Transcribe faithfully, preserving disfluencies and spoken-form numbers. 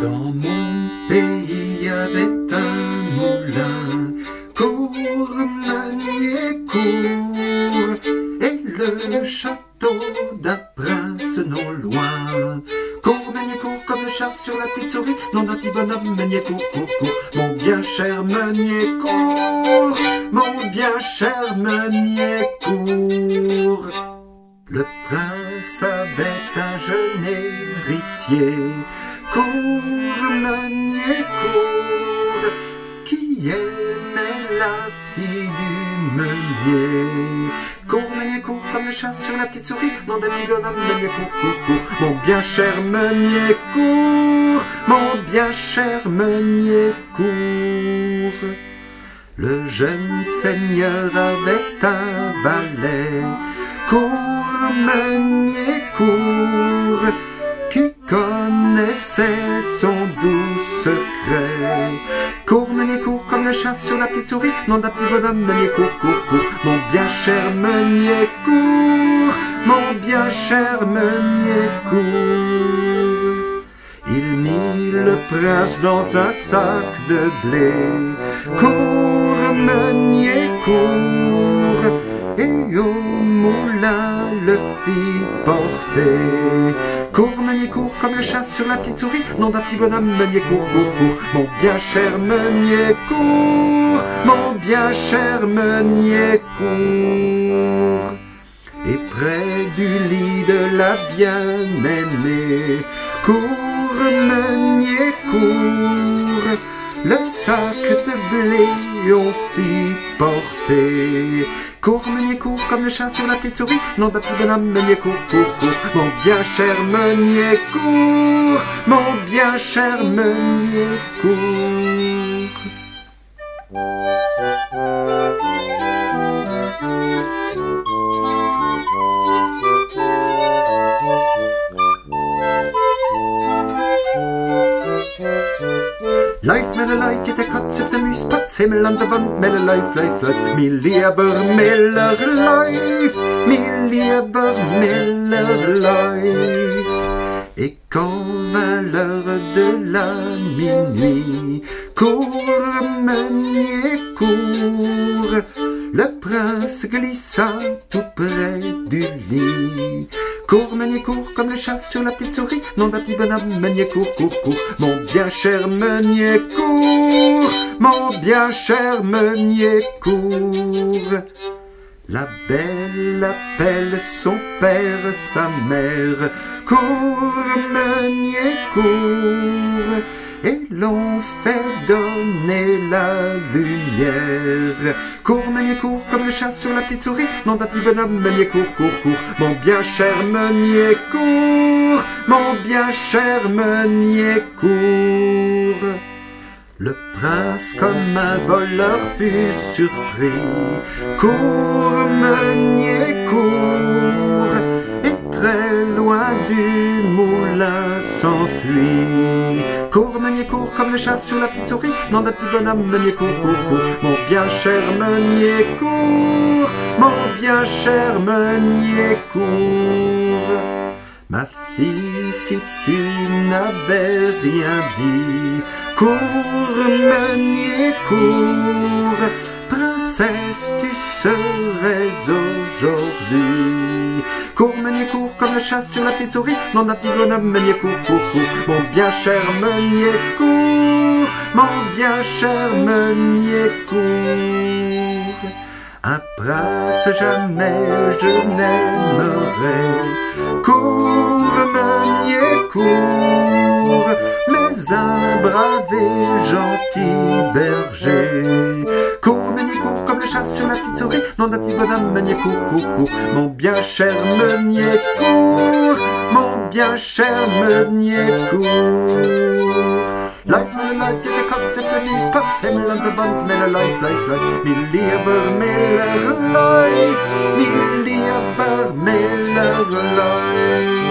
Dans mon pays y avait un moulin, court, meunier, court, et le château d'un prince non loin. Court, meunier, court, comme le chat sur la petite souris, non d'un petit bonhomme, meunier, court, court, court. Mon bien cher meunier, court, mon bien cher meunier, court. Le prince avait un jeune héritier, court, meunier, court, qui aimait la fille du meunier. Court, meunier, court, comme le chat sur la petite souris, non d'un petit bonhomme, meunier, court, court, court. Mon bien cher meunier, court, mon bien cher meunier, court. Le jeune seigneur avait un valet, court, meunier, court, qui connaissait son doux secret. Court, meunier, court, comme le chat sur la petite souris, non d'un petit bonhomme, meunier, court, court, court. Mon bien cher meunier, court, mon bien cher meunier, court. Il mit le prince dans un sac de blé, court, meunier, court, et au moulin le fit porter. Court, meunier, court, comme le chat sur la petite souris, non d'un petit bonhomme, meunier, court, court, court. Mon bien cher meunier, court, mon bien cher meunier, court. Et près du lit de la bien-aimée, court, meunier, court, le sac de blé on fit porter. Court, meunier, court, comme le chat sur la petite souris, non d'un petit bonhomme, meunier, court, court, court. Mon bien cher meunier, court, mon bien cher meunier, court. Life med life, get a cut if the mus puts him on the bund, med life, life, life. Mi lever miller life, mi lever miller life. Et quand vint l'heure de la minuit, court, meunier, court, le prince glissa tout près du lit. Court, meunier, court, comme le chat sur la petite souris, non d'un petit bonhomme, meunier, court, court, court. Mon bien cher meunier, court, mon bien cher meunier, court. La belle appelle son père, sa mère, court, meunier, court, et l'on fait donner la lumière. Court, meunier, court, comme le chat sur la petite souris, non d'un petit bonhomme, meunier, court, court, court. Mon bien cher meunier, court, mon bien cher meunier, court. Le prince, comme un voleur, fut surpris. Court, meunier, court, et très loin du moulin s'enfuit. Court, meunier, court, comme le chat sur la petite souris, non d'un petit bonhomme, meunier, court, court, court. Mon bien cher meunier, court, mon bien cher meunier, court. Ma fille, si tu n'avais rien dit, court, meunier, court, princesse, tu serais aujourd'hui. Court, meunier, court, comme le chat sur la petite souris, non d'un petit bonhomme, meunier, court, court, court. Mon bien cher meunier, court, mon bien cher meunier, court. Un prince jamais je n'aimerai, court, meunier, court, mais un brave et gentil berger. Court, meunier, court, comme le chat sur la petite souris, non d'un petit bonhomme, meunier, court, court, court. Mon bien cher meunier, court, mon bien cher meunier, court. Life med life, get a cuts if the me spots him on the bunt, med life, life, life. Mi lever miller life, mi lever miller life.